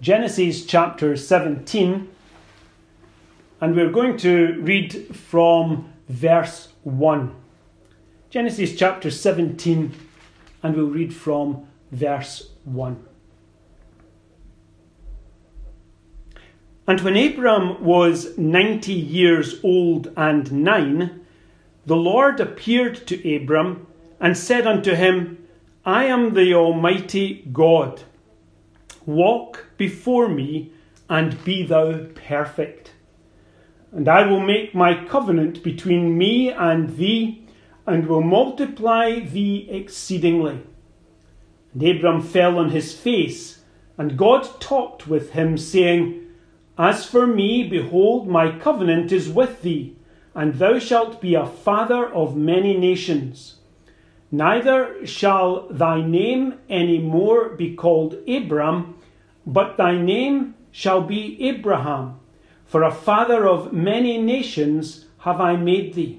Genesis chapter 17, and we're going to read from verse 1. Genesis chapter 17, and we'll read from verse 1. And when Abram was 90 years old and 9, the Lord appeared to Abram and said unto him, I am the Almighty God. Walk before me and be thou perfect. And I will make my covenant between me and thee, and will multiply thee exceedingly. And Abram fell on his face, and God talked with him, saying, As for me, behold, my covenant is with thee, and thou shalt be a father of many nations. Neither shall thy name any more be called Abram, but thy name shall be Abraham, for a father of many nations have I made thee.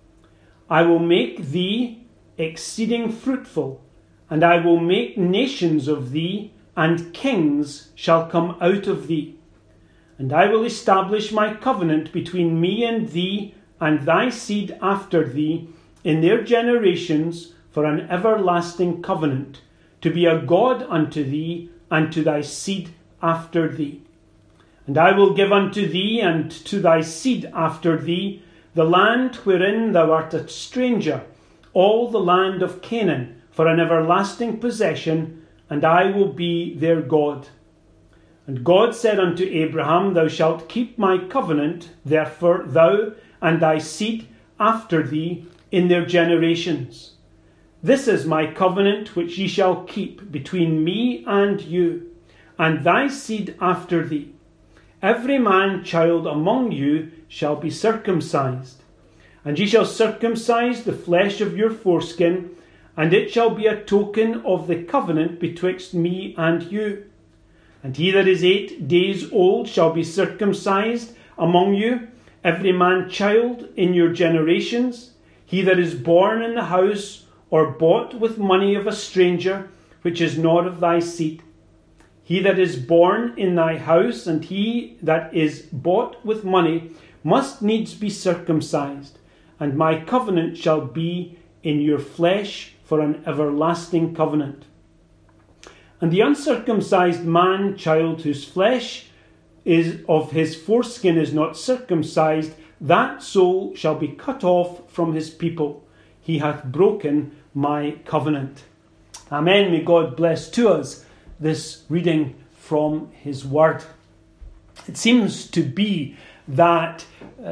I will make thee exceeding fruitful, and I will make nations of thee, and kings shall come out of thee. And I will establish my covenant between me and thee, and thy seed after thee, in their generations, for an everlasting covenant, to be a God unto thee, and to thy seed after thee. And I will give unto thee, and to thy seed after thee, the land wherein thou art a stranger, all the land of Canaan, for an everlasting possession, and I will be their God. And God said unto Abraham, Thou shalt keep my covenant, therefore thou and thy seed after thee in their generations. This is my covenant which ye shall keep between me and you, and thy seed after thee. Every man child among you shall be circumcised. And ye shall circumcise the flesh of your foreskin, and it shall be a token of the covenant betwixt me and you. And he that is 8 days old shall be circumcised among you, every man child in your generations, he that is born in the house or bought with money of a stranger, which is not of thy seed. He that is born in thy house and he that is bought with money must needs be circumcised, and my covenant shall be in your flesh for an everlasting covenant. And the uncircumcised man child whose flesh is of his foreskin is not circumcised, that soul shall be cut off from his people. He hath broken my covenant. Amen. May God bless to us this reading from his word. It seems to be that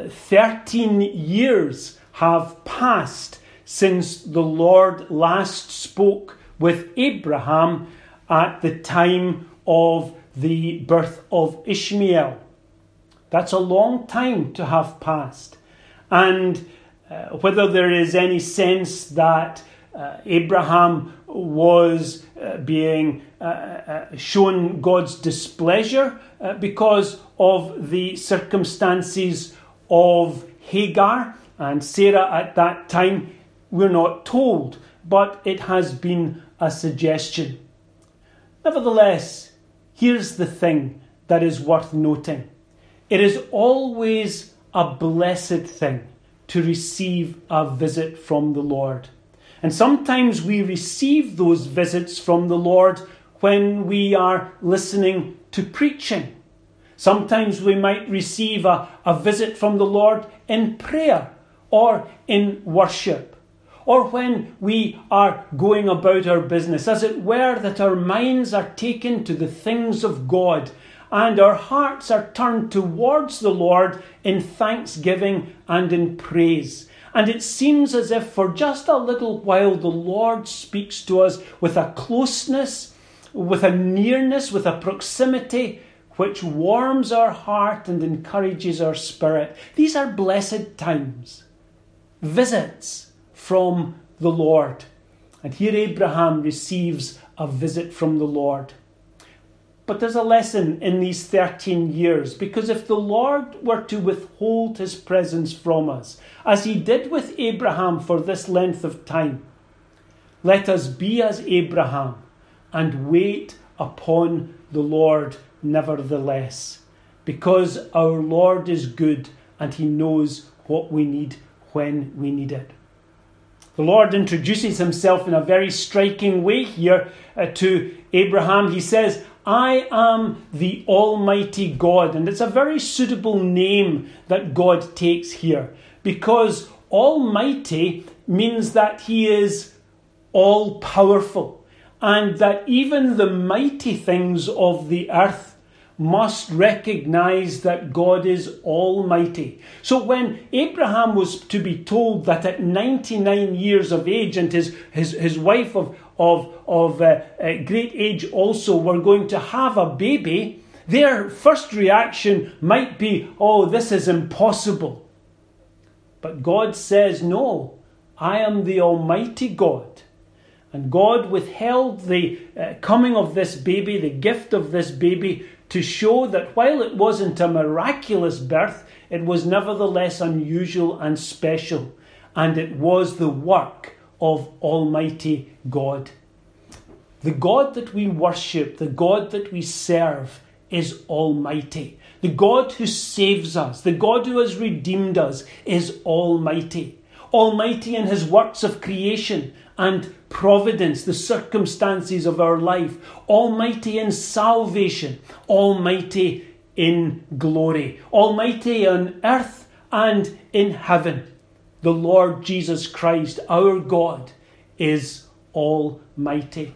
13 years have passed since the Lord last spoke with Abraham at the time of the birth of Ishmael. That's a long time to have passed. And whether there is any sense that Abraham was being shown God's displeasure because of the circumstances of Hagar and Sarah at that time, we're not told, but it has been a suggestion. Nevertheless, here's the thing that is worth noting. It is always a blessed thing to receive a visit from the Lord. And sometimes we receive those visits from the Lord when we are listening to preaching. Sometimes we might receive a visit from the Lord in prayer or in worship, or when we are going about our business, as it were, that our minds are taken to the things of God and our hearts are turned towards the Lord in thanksgiving and in praise. And it seems as if for just a little while the Lord speaks to us with a closeness, with a nearness, with a proximity which warms our heart and encourages our spirit. These are blessed times, visits from the Lord. And here Abraham receives a visit from the Lord. But there's a lesson in these 13 years, because if the Lord were to withhold his presence from us, as he did with Abraham for this length of time, let us be as Abraham and wait upon the Lord nevertheless, because our Lord is good and he knows what we need when we need it. The Lord introduces himself in a very striking way here to Abraham. He says, I am the Almighty God. And it's a very suitable name that God takes here, because Almighty means that he is all-powerful, and that even the mighty things of the earth must recognize that God is almighty. So when Abraham was to be told that at 99 years of age, and his wife of great age also were going to have a baby, their first reaction might be, oh, this is impossible. But God says, no, I am the Almighty God. And God withheld the coming of this baby, the gift of this baby, to show that while it wasn't a miraculous birth, it was nevertheless unusual and special. And it was the work of Almighty God. The God that we worship, the God that we serve, is almighty. The God who saves us, the God who has redeemed us, is almighty. Almighty in his works of creation and providence, the circumstances of our life. Almighty in salvation. Almighty in glory. Almighty on earth and in heaven. The Lord Jesus Christ, our God, is almighty.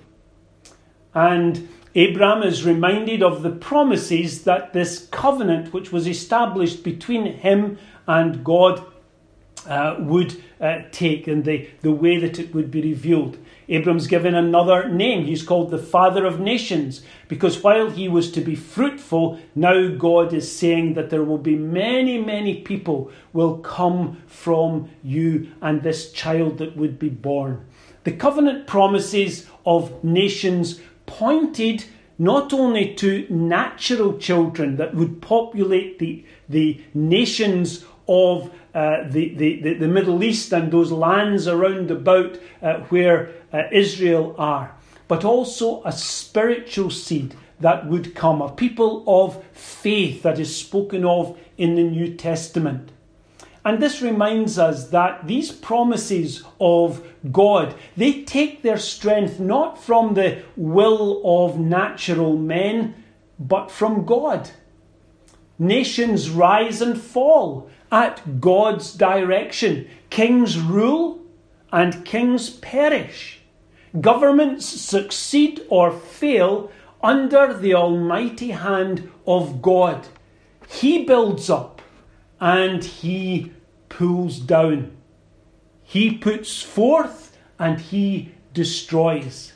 And Abraham is reminded of the promises that this covenant, which was established between him and God, would take, and the way that it would be revealed. Abram's given another name. He's called the Father of Nations, because while he was to be fruitful, now God is saying that there will be many, many people will come from you and this child that would be born. The covenant promises of nations pointed not only to natural children that would populate the nations of the Middle East and those lands around about where Israel are, but also a spiritual seed that would come, a people of faith that is spoken of in the New Testament. And this reminds us that these promises of God, they take their strength not from the will of natural men, but from God. Nations rise and fall at God's direction. Kings rule and kings perish. Governments succeed or fail under the almighty hand of God. He builds up and he pulls down. He puts forth and he destroys.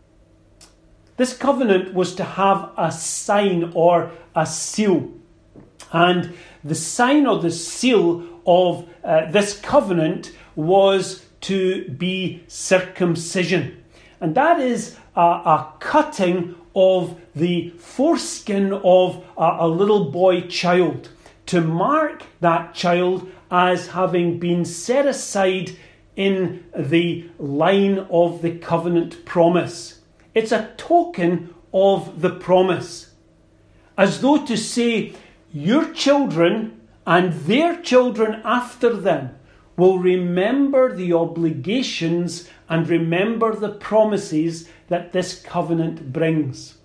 This covenant was to have a sign or a seal. And the sign or the seal of this covenant was to be circumcision. And that is a cutting of the foreskin of a little boy child, to mark that child as having been set aside in the line of the covenant promise. It's a token of the promise, as though to say, your children and their children after them will remember the obligations and remember the promises that this covenant brings.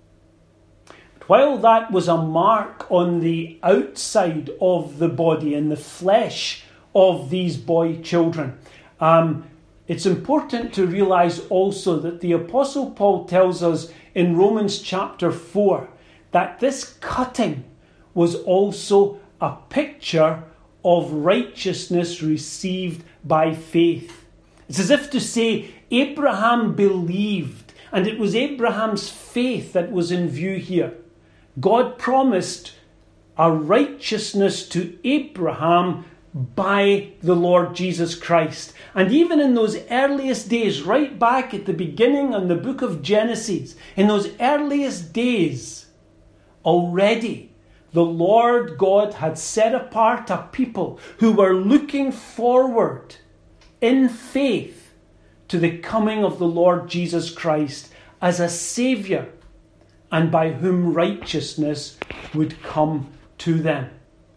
But while that was a mark on the outside of the body and the flesh of these boy children, it's important to realize also that the Apostle Paul tells us in Romans chapter 4 that this cutting was also a picture of righteousness received by faith. It's as if to say Abraham believed, and it was Abraham's faith that was in view here. God promised a righteousness to Abraham by the Lord Jesus Christ. And even in those earliest days, right back at the beginning in the book of Genesis, in those earliest days, already the Lord God had set apart a people who were looking forward in faith to the coming of the Lord Jesus Christ as a Saviour and by whom righteousness would come to them.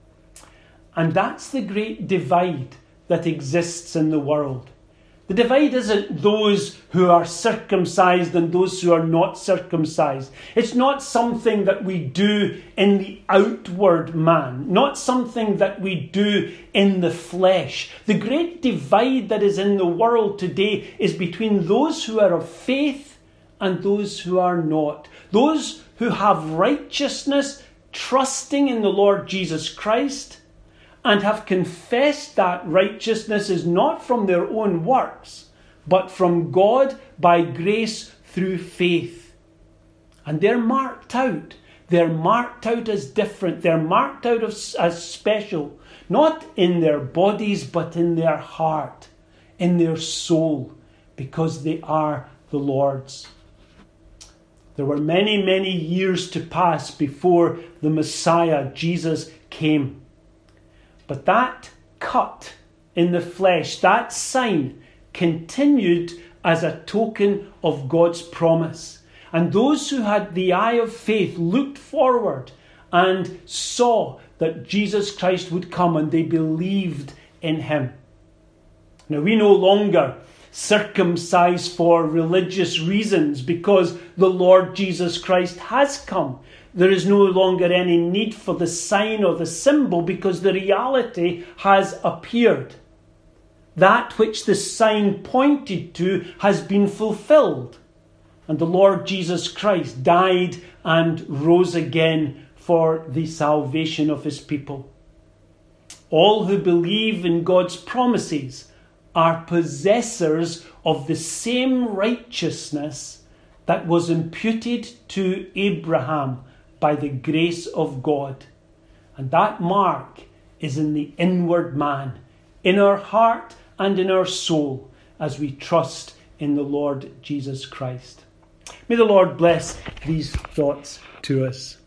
And that's the great divide that exists in the world. The divide isn't those who are circumcised and those who are not circumcised. It's not something that we do in the outward man, not something that we do in the flesh. The great divide that is in the world today is between those who are of faith and those who are not. Those who have righteousness, trusting in the Lord Jesus Christ, and have confessed that righteousness is not from their own works, but from God by grace through faith. And they're marked out. They're marked out as different. They're marked out as special, not in their bodies, but in their heart, in their soul, because they are the Lord's. There were many, many years to pass before the Messiah, Jesus, came. But that cut in the flesh, that sign, continued as a token of God's promise. And those who had the eye of faith looked forward and saw that Jesus Christ would come, and they believed in him. Now, we no longer circumcise for religious reasons because the Lord Jesus Christ has come. There is no longer any need for the sign or the symbol because the reality has appeared. That which the sign pointed to has been fulfilled. And the Lord Jesus Christ died and rose again for the salvation of his people. All who believe in God's promises are possessors of the same righteousness that was imputed to Abraham by the grace of God. And that mark is in the inward man, in our heart and in our soul, as we trust in the Lord Jesus Christ. May the Lord bless these thoughts to us.